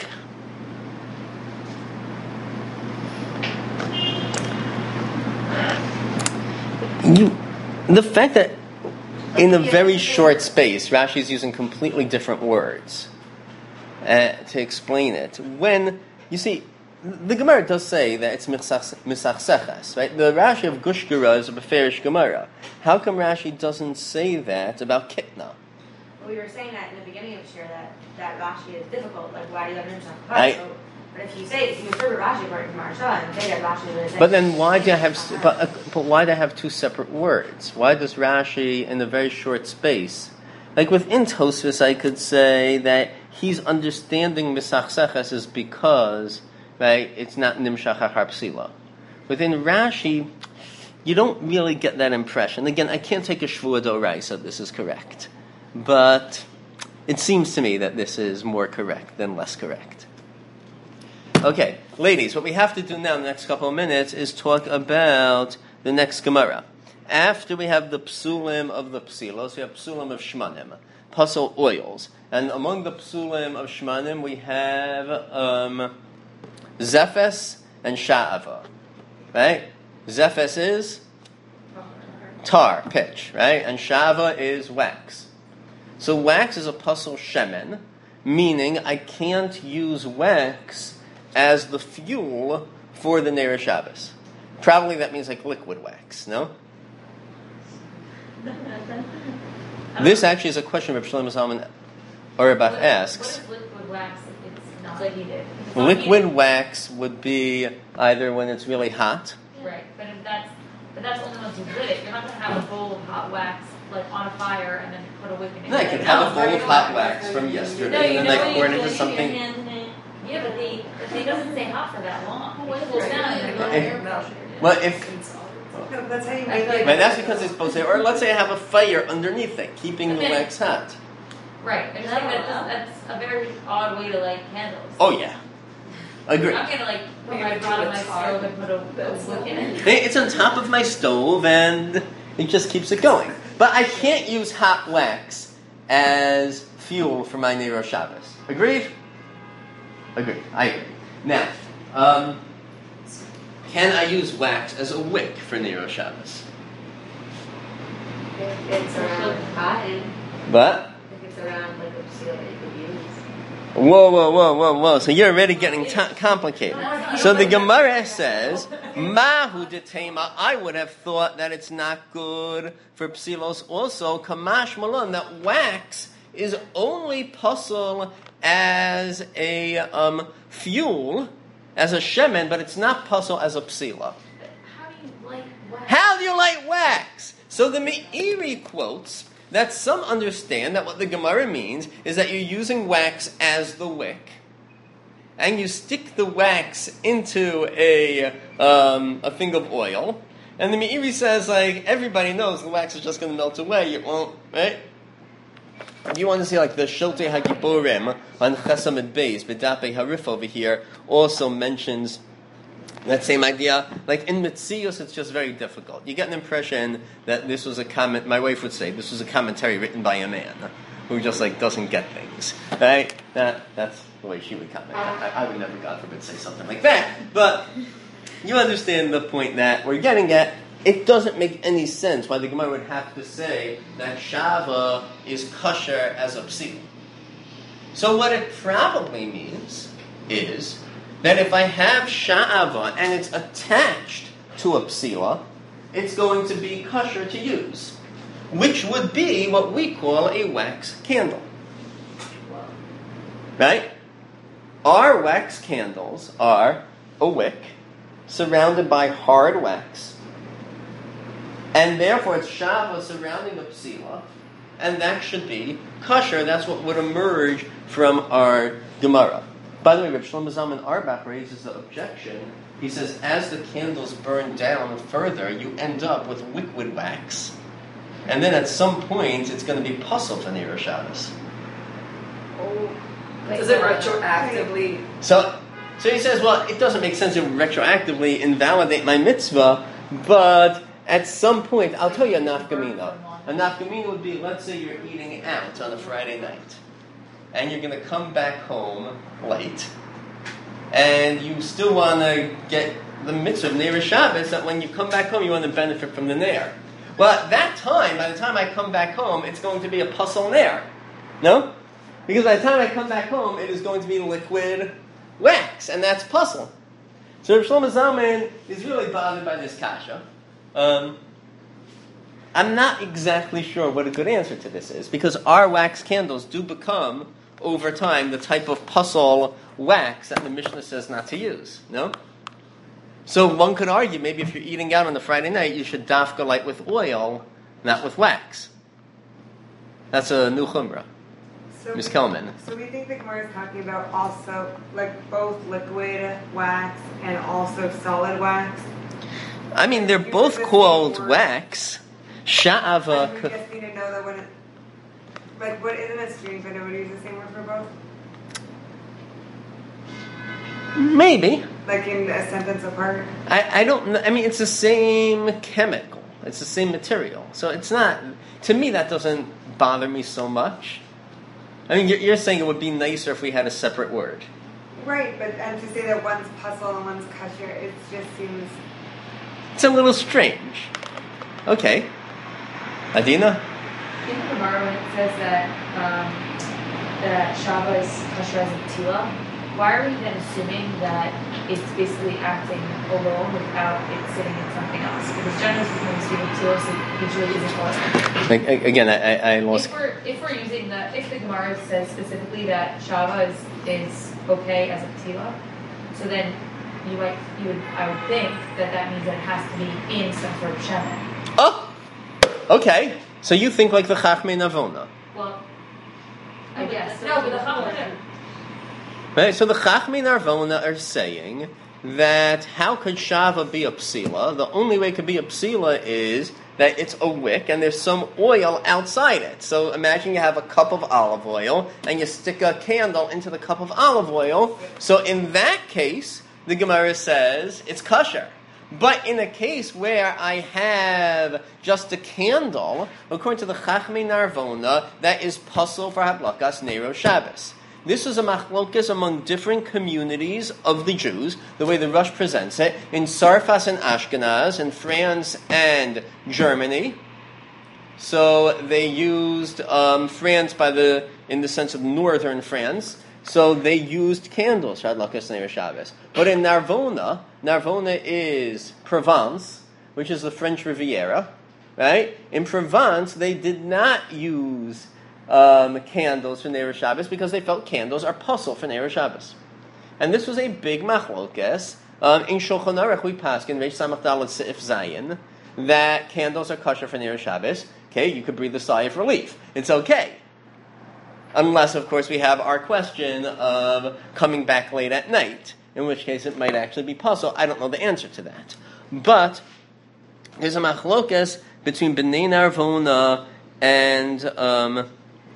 You, the fact that in a very short space, Rashi is using completely different words uh, to explain it. When, you see, the Gemara does say that it's misachseches, right? The Rashi of Gushgara is a beferish Gemara. How come Rashi doesn't say that about Kitna? We were saying that in the beginning of the share that, that Rashi is difficult. Like, why do you have an I- so, But if you say, if you interpret Rashi according to Maharsha and say that Rashi is But then why do I have but, uh, but why do I have two separate words? Why does Rashi in a very short space? Like within Tosfos, I could say that he's understanding misachseches is because right it's not nimshach achar psila. Within Rashi, you don't really get that impression. Again, I can't take a shvua d'oraisa. This is correct, but it seems to me that this is more correct than less correct. Okay, ladies, what we have to do now in the next couple of minutes is talk about the next Gemara. After we have the psulim of the psilos, we have psulim of shmanim, pasal oils. And among the psulim of shmanim, we have um, zephes and sha'ava. Right? Zephes is tar, pitch, right? And sha'ava is wax. So wax is a pasal shemen, meaning I can't use wax as the fuel for the Neir Shabbos. Probably that means like liquid wax, no? This actually is a question Reb Shlomo Zalman Auerbach What- asks. What is liquid wax if it's not heated? If it's not Liquid heated- wax would be either when it's really hot. Right, but if that's, but that's only once you lit it. You're not gonna have a bowl of hot wax like on a fire and then put a wick in it. No, I can have a bowl of hot wax from No, yesterday you and know then I what pour it you into do, you something. stick your hands in it. Yeah, but they, but they doesn't stay hot for that long. It cools down and it goes Okay. air pressure. Well, if No, that's how you I make feel like- it. right, that's because it's supposed to. Or let's say I have a fire underneath it, keeping the wax hot. Right, I just think that that's, that's a very odd way to light candles. Oh yeah, agree. I'm gonna like put You're my gonna do pot on a my tar. stove and put a, a wick in it. It's on top of my stove and it just keeps it going. But I can't use hot wax as fuel for my Neir Shabbos. Agreed? Agreed. I agree. Now, um, can I use wax as a wick for Neir Shabbos? If it's around cotton, But if it's around like a seal that you could use. whoa, whoa, whoa, whoa, whoa! So you're already getting t- complicated. So the Gemara says, "Mahu detema." I would have thought that it's not good for psilos. Also, kamash malon that wax is only puzzle as a um, fuel, as a shemen, but it's not puzzle as a psila. How do you light wax? How do you light wax? So the Meiri quotes that some understand that what the Gemara means is that you're using wax as the wick, and you stick the wax into a um, a thing of oil, and the Meiri says like everybody knows the wax is just going to melt away. You won't, right? If you want to see like the Shiltei HaGiborim on Chesamid Beis, B'dapei Harif over here also mentions that same idea. Like in Mitzios, it's just very difficult. You get an impression that this was a comment, my wife would say, this was a commentary written by a man who just like doesn't get things, right? That, that's the way she would comment. I, I would never, God forbid, say something like that. But you understand the point that we're getting at. It doesn't make any sense why the Gemara would have to say that Shava is kosher as a psila. So what it probably means is that if I have Sha'ava and it's attached to a psila, it's going to be kosher to use, which would be what we call a wax candle. Right? Our wax candles are a wick surrounded by hard wax, and therefore it's Shava surrounding a psila, and that should be kosher. That's what would emerge from our Gemara. By the way, Reb Shlomo Zalman Auerbach raises the objection. He says, as the candles burn down further, you end up with liquid wax, and then at some point it's going to be puzzle for Neir Shabbos. Does it retroactively? So, so he says, well, it doesn't make sense to retroactively invalidate my mitzvah, but at some point, I'll tell you a nafkamina. A nafkamina would be, let's say you're eating out on a Friday night, and you're going to come back home late, and you still want to get the mitzvah of Neir Shabbos, that when you come back home, you want to benefit from the Neir. Well, at that time, by the time I come back home, it's going to be a puzzle Neir. No? Because by the time I come back home, it is going to be liquid wax, and that's puzzle. So Rav Shlomo Zalman is really bothered by this kasha. Um, I'm not exactly sure what a good answer to this is, because our wax candles do become, over time, the type of puzzle wax that the Mishnah says not to use. No? So one could argue, maybe if you're eating out on the Friday night, you should dafka light with oil, not with wax. That's a new chumrah. So Miz Kelman. So we think the Gemara is talking about also, like, both liquid wax and also solid wax? I mean, they're You both said the called same word. wax. Sha'ava. I just need to know that when it, like, what isn't it strange that nobody uses the same word for both? Maybe. Like in a sentence apart? I, I don't know. I mean, it's the same chemical. It's the same material. So it's not, to me, that doesn't bother me so much. I mean, you're, you're saying it would be nicer if we had a separate word. Right, but and to say that one's puzzle and one's kosher, it just seems... It's a little strange. Okay. Adina? In the Gemara, when it says that um, that Shava is kosher as a tila, why are we then assuming that it's basically acting alone without it sitting in something else? Because generally speaking, when speaking tila, so it usually isn't oil. Like, again, I, I lost... If we're if we're using the if the Gemara says specifically that Shava is is okay as a tila, so then you might you would I would think that that means that it has to be in some sort of shemen. Oh! Okay. So you think like the Chachmei Navona. Well, I guess no, but the Chachmei. Right, so the Chachmei Narvona are saying that how could Shava be a psila? The only way it could be a psila is that it's a wick and there's some oil outside it. So imagine you have a cup of olive oil and you stick a candle into the cup of olive oil. So in that case, the Gemara says it's kosher. But in a case where I have just a candle, according to the Chachmei Narvona, that is puzzle for Hadlakas Nero Shabbos. This is a machlokas among different communities of the Jews, the way the Rush presents it, in Sarfas and Ashkenaz, in France and Germany. So they used um, France by the in the sense of northern France. So they used candles, Hadlakas Nero Shabbos. But in Narvona, Narvona is Provence, which is the French Riviera, right? In Provence, they did not use Um, candles for Neiros Shabbos because they felt candles are puzzle for Neiros Shabbos. And this was a big machlokes. Um, in Shulchan Aruch we paskin Reish Samach Daled Seif Zayin that candles are kosher for Neiros Shabbos. Okay, you could breathe a sigh of relief. It's okay. Unless, of course, we have our question of coming back late at night, in which case it might actually be puzzle. I don't know the answer to that. But there's a machlokes between Bnei Narvona and um,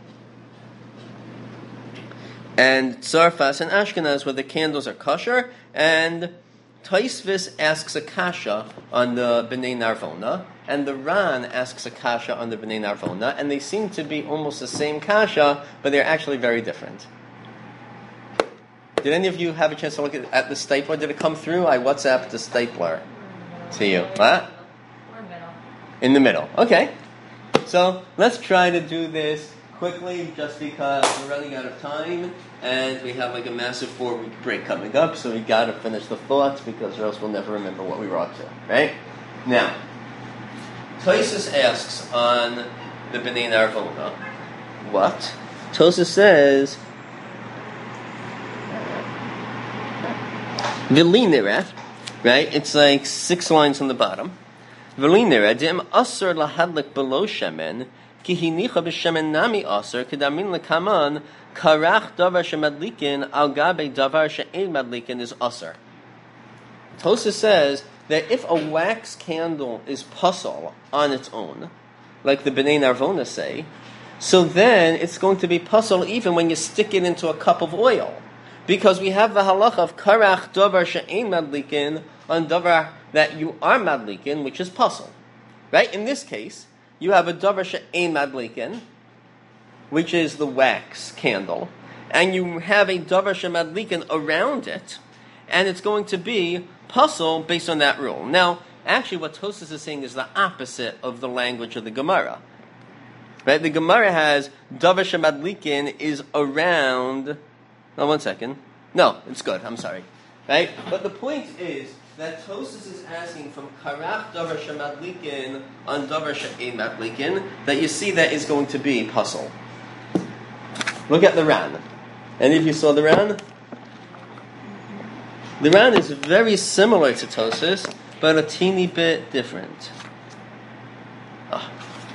and Tzarfas and Ashkenaz, where the candles are kosher, and Taisvis asks a kasha on the Bnei Narvona, and the Ran asks a kasha on the Bnei Narvona, and they seem to be almost the same kasha, but they're actually very different. Did any of you have a chance to look at, at the stapler? Did it come through? I WhatsApped the stapler to you. What? Or middle. In the middle. Okay. So let's try to do this quickly, just because we're running out of time, and we have like a massive four-week break coming up, so we got to finish the thoughts, because or else we'll never remember what we were up to, right? Now, Tosfos asks on the Bnei Narvona, what? Tosfos says, V'linira, right? It's like six lines on the bottom. V'linira, dim asur lahadlik below shemen, ki hinicha b'shemen nami asur, kedamin lekaman, karach davar shemadlikin, al gabe davar she'ein madlikin is asur. Tosfos says that if a wax candle is puzzle on its own, like the Bnei Narvona say, so then it's going to be puzzle even when you stick it into a cup of oil. Because we have the halacha of karach davar she'ein madlikin on davar that you are madlikin, which is puzzle. Right? In this case, you have a davar she'ein madlikin, which is the wax candle, and you have a davar she'madlikin around it, and it's going to be puzzle based on that rule. Now, actually what Tosfos is saying is the opposite of the language of the Gemara. Right? The Gemara has davar she'madlikin is around... Oh, one second. No, it's good. I'm sorry. right? But the point is that Tosfos is asking from karach davar shemadlikin on davar she'ein madlikin that you see that is going to be puzzle. Look at the Ran. Any of you saw the Ran? The Ran is very similar to Tosfos, but a teeny bit different. Oh.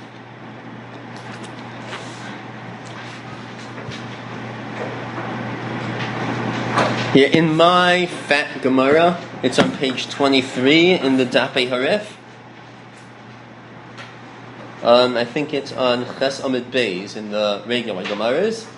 Here in my fat Gemara, it's on page twenty-three in the Dapei Harif. Um, I think it's on Ches Amid Beis in the regular Gemaras.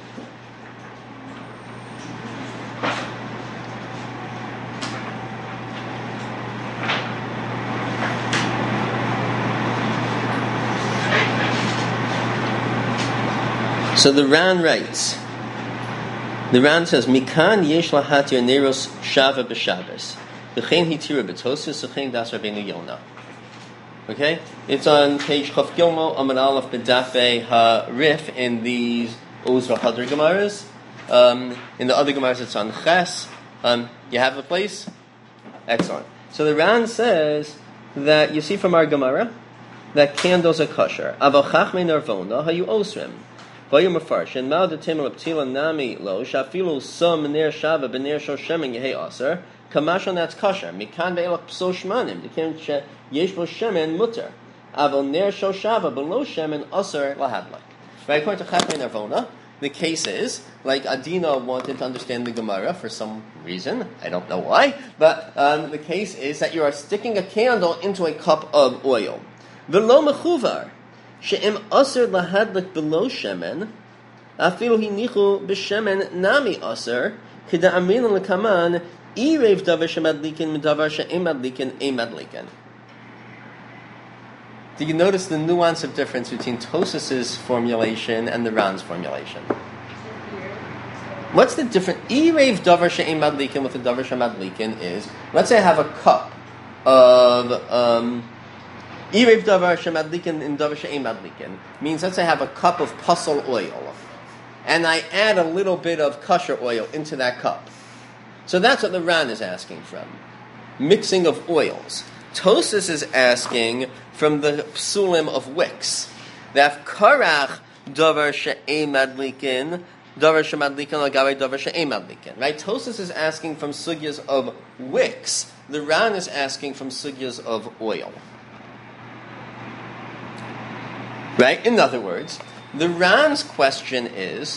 So the Ran writes, the Ran says, Mikan yesh lahatir neros shava b'shabbos. V'chein hitira b'tosfos, v'chein das Rabbeinu Yonah. Okay? It's on page Chav Gilmo, Amud Aleph, B'dafei HaRif, in these Ozra Hadar Gemaras. Um, in the other Gemaras, it's on Ches. Um, you have the place? Excellent. So the Ran says that, you see from our Gemara, that candles are kosher. Aval chachmei narvona hayu osrim. Vayum afarshin mal de timel aptila nami lo shafilu some ner shava b'ner shoshemen yehei aser kamashon that's kosher mikan ve'elach pso shmanim dekim she yesh bo shemen mutter aval ner shoshava below shemen aser lahadlak. Right, according to Chachmei Narvona, the case is like Adina wanted to understand the Gemara for some reason. I don't know why, but um, the case is that you are sticking a candle into a cup of oil. V'lo mechuvar. She'im aser lahadlik below shemen, afilu hinichu b'shemen nami aser, kida amrin lekaman, irev davar shemadlikin midavar she'im madlikin ein madlikin. Do you notice the nuance of difference between Tosfos' formulation and the Ran's formulation? What's the difference? Irev davar she'im madlikin with the davar she'madlikin is, let's say I have a cup of, um, Irev davar shemadlikin in davar she'ein madlikin means, let's say I have a cup of puzzle oil, and I add a little bit of kosher oil into that cup. So that's what the Ran is asking from. Mixing of oils. Tosfos is asking from the psulim of wicks. That karach davar she'ein madlikin, davar shemadlikin lagabe davar she'ein madlikin. Right? Tosfos is asking from sugyas of wicks. The Ran is asking from sugyas of oil. Right? In other words, the Ran's question is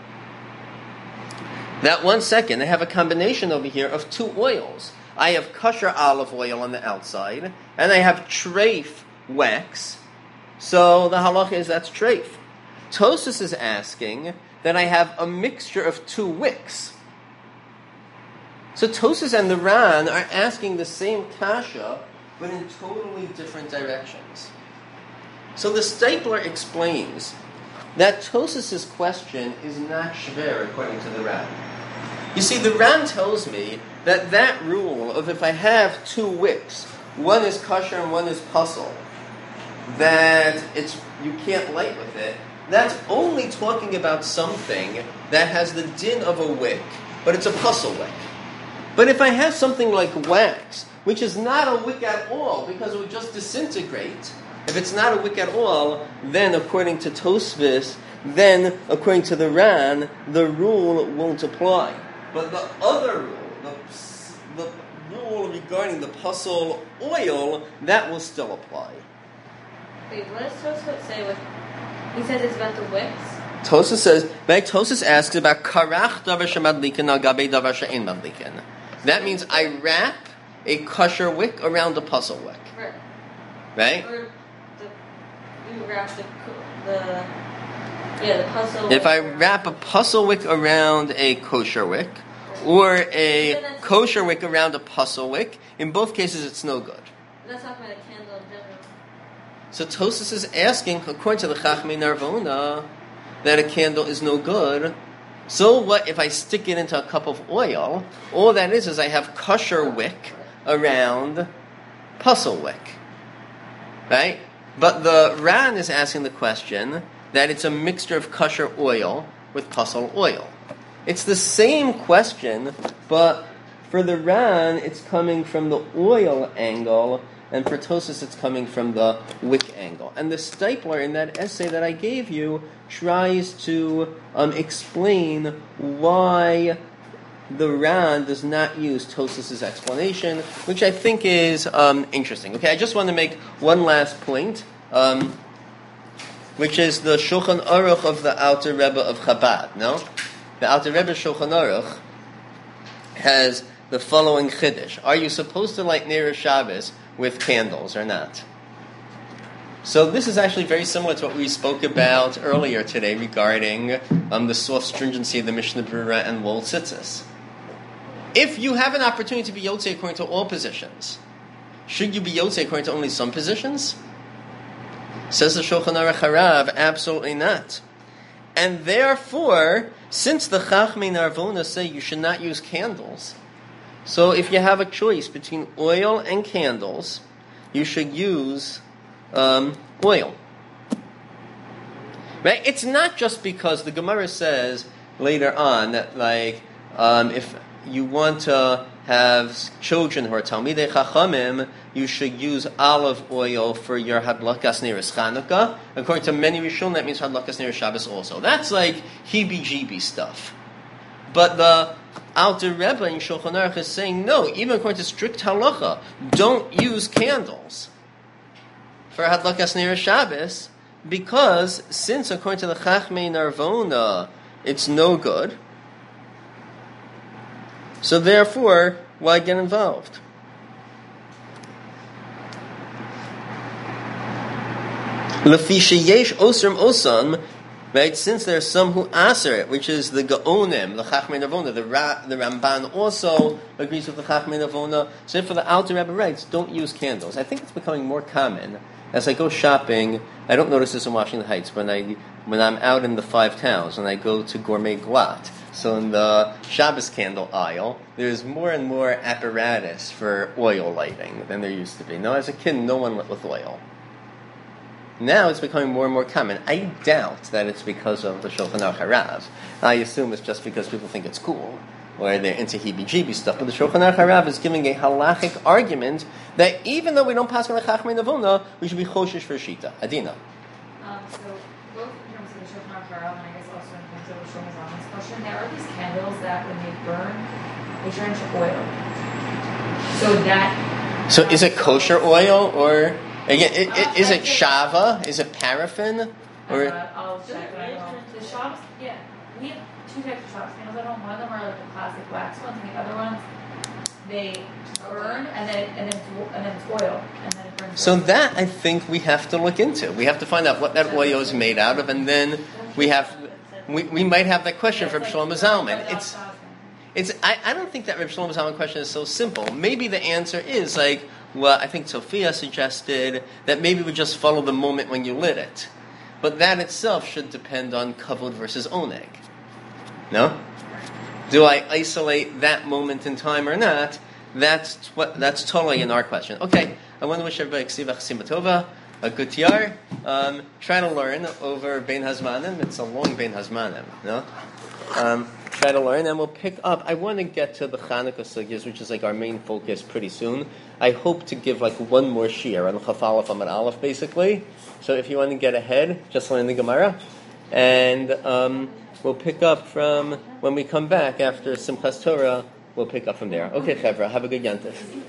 that one second, I have a combination over here of two oils. I have kosher olive oil on the outside, and I have treif wax. So the halacha is that's treif. Tosfos is asking that I have a mixture of two wicks. So Tosfos and the Ran are asking the same kasha, but in totally different directions. So the Stapler explains that Tosfos' question is not shver according to the Ran. You see, the Ran tells me that that rule of if I have two wicks, one is kosher and one is puzzle, that it's you can't light with it, that's only talking about something that has the din of a wick, but it's a puzzle wick. But if I have something like wax, which is not a wick at all, because it would just disintegrate, if it's not a wick at all, then according to Tosfos, then according to the Ran, the rule won't apply. But the other rule, the, the rule regarding the puzzle oil, that will still apply. Wait, what does Tosfos say with... He says it's about the wicks? Tosfos says, right, Tosfos asks about karach davar shemadlikin al gabe davar she'ein madlikin. That means I wrap a kosher wick around a puzzle wick. Right. Right? Or the, you wrap the, the, yeah, the puzzle If I wick wrap a puzzle wick around a kosher wick, or a kosher wick around a puzzle wick, in both cases it's no good. That's talking about a candle in general. So Tosfos is asking, according to the Chachmei Narvona, that a candle is no good. So what if I stick it into a cup of oil? All that is is I have kosher wick around puzzle wick. Right? But the Ran is asking the question that it's a mixture of kosher oil with puzzle oil. It's the same question, but For the Ran, it's coming from the oil angle, and for Tosfos, it's coming from the wick angle. And the Stipler in that essay that I gave you tries to um, explain why the Ran does not use Tosfos' explanation, which I think is um, interesting. Okay, I just want to make one last point, um, which is the Shulchan Aruch of the Alter Rebbe of Chabad. No, the Alter Rebbe Shulchan Aruch has the following chiddush: are you supposed to light Ner Shabbos with candles or not? So this is actually very similar to what we spoke about earlier today regarding um, the soft stringency of the Mishnah Berurah and Lol Tzitzis. If you have an opportunity to be Yotzei according to all positions, should you be Yotzei according to only some positions? Says the Shulchan Aruch Harav, absolutely not. And therefore, since the Chachmei Narvona say you should not use candles, so if you have a choice between oil and candles, you should use um, oil. Right? It's not just because the Gemara says later on that, like, um, if you want to have children who are Talmidei Chachamim, you should use olive oil for your Hadlakas Neiros Chanukah. According to many Rishonim, that means Hadlakas Neiros Shabbos also. That's like heebie-jeebie stuff. But the Alter Rebbe in Shulchan Aruch is saying, no, even according to strict halacha, don't use candles for Hadlakas Neiros Shabbos, because since according to the Chachmei Narvona, it's no good, so therefore, why get involved? Lefi sheyesh osrim osam, right? Since there are some who aser it, which is the Gaonim, the Chachmei Narvona, the Ra, the Ramban also agrees with the Chachmei Narvona. So for the Alter Rebbe writes, don't use candles. I think it's becoming more common. As I go shopping, I don't notice this in Washington Heights, when I when I'm out in the five towns and I go to Gourmet Glatt. So in the Shabbos candle aisle, there's more and more apparatus for oil lighting than there used to be. Now, as a kid, no one lit with oil. Now it's becoming more and more common. I doubt that it's because of the Shulchan Aruch Harav. I assume it's just because people think it's cool, or they're into heebie-jeebie stuff. But the Shulchan Aruch Harav is giving a halachic argument that even though we don't pass on the Chachmei Narvona, we should be choshesh for Shita. Adina. Um, so both in terms of the Shulchan Aruch Harav and I guess also in terms of the Shlomo Zalman's question, there are these candles that when they burn, they turn to oil. So that. So is it kosher oil, or again, it, it, is it shava? Is it paraffin? Or uh, I'll check. I know. The shops, yeah, we have two types of shops candles. I don't. One of them are like the classic wax ones, and the other ones they burn and then and then it's, and then it's oil and then it burns. So oil. that I think we have to look into. We have to find out what that oil is made out of, and then we have we, we might have that question from Shlomo Zalman. It's it's I, I don't think that Reb Shlomo Zalman question is so simple. Maybe the answer is like, well, I think Sophia suggested that maybe we just follow the moment when you lit it. But that itself should depend on kavod versus oneg. No? Do I isolate that moment in time or not? That's what. That's totally in our question. Okay, I want to wish everybody ksiva chasima tova, a good year. Um, try to learn over Bein Hazmanim. It's a long Bein Hazmanim. No? Um, try to learn, and we'll pick up. I want to get to the Chanukah sugyas, which is like our main focus, pretty soon. I hope to give like one more shiur on Chaf Aleph Amud Aleph, basically. So if you want to get ahead, just learn the Gemara, and um, we'll pick up from when we come back after Simchas Torah. We'll pick up from there. Okay, Chevra, have a good Yantif.